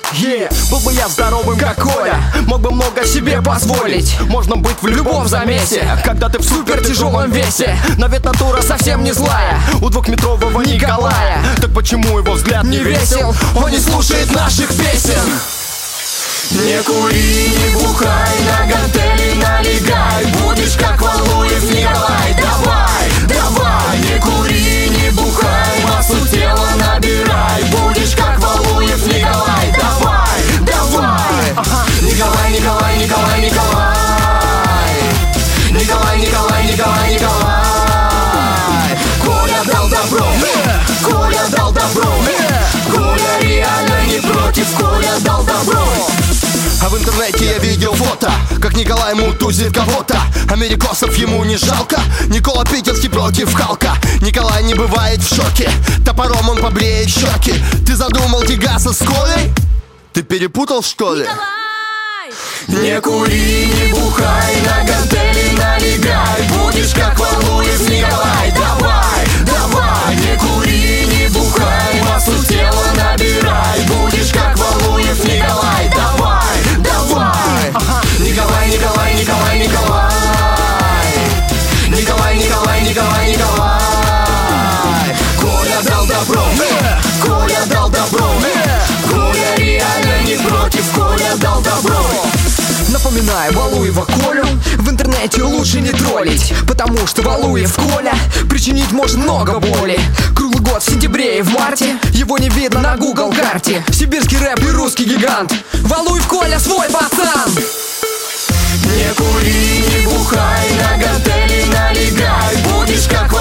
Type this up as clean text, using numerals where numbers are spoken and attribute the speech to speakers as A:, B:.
A: Был бы я здоровым, как Коля, мог бы много себе позволить. Можно быть в любом замесе, когда ты в супер тяжелом весе. Но ведь натура совсем не злая у двухметрового Николая. Так почему его взгляд не весел? Он не слушает наших песен. Не кури, не бухай, на гантели налегай, будешь как Валуев Николай. Давай, давай, не кури, не бухай, массу тела набирай, будешь как Валуев Николай. Давай, давай, Николай, Николай, Николай, Николай, Николай, Николай, Николай, Николай. Коля дал добро, Коля дал добро, Коля реально не против, Коля дал добро. А в интернете я видел фото, как Николай мутузит кого-то. Америкосов ему не жалко, Никола Питерский против Халка. Николай не бывает в шоке, топором он побреет щеки. Ты задумал тягаться с Колей? Ты перепутал, что ли? Николай! Не кури, не бухай, на гантели налегай, будешь как Валуев Николай. Давай, давай, не кури, не бухай, массу тела набирай, будешь как Валуев Николай. Давай, давай, Николай, Николай, Николай, Николай, Николай, Николай, Николай, Николай. Коля дал добро, Коля дал добро, Коля реально не против, Коля дал добро. Напоминаю Валуева Колю, в интернете лучше не троллить, потому что Валуев Коля причинить может много боли. Круглый год в сентябре и в марте его не видно на Google карте. Сибирский рэп и русский гигант, Валуев Коля свой пацан. Не кури, не бухай, на гантели налегай, будешь как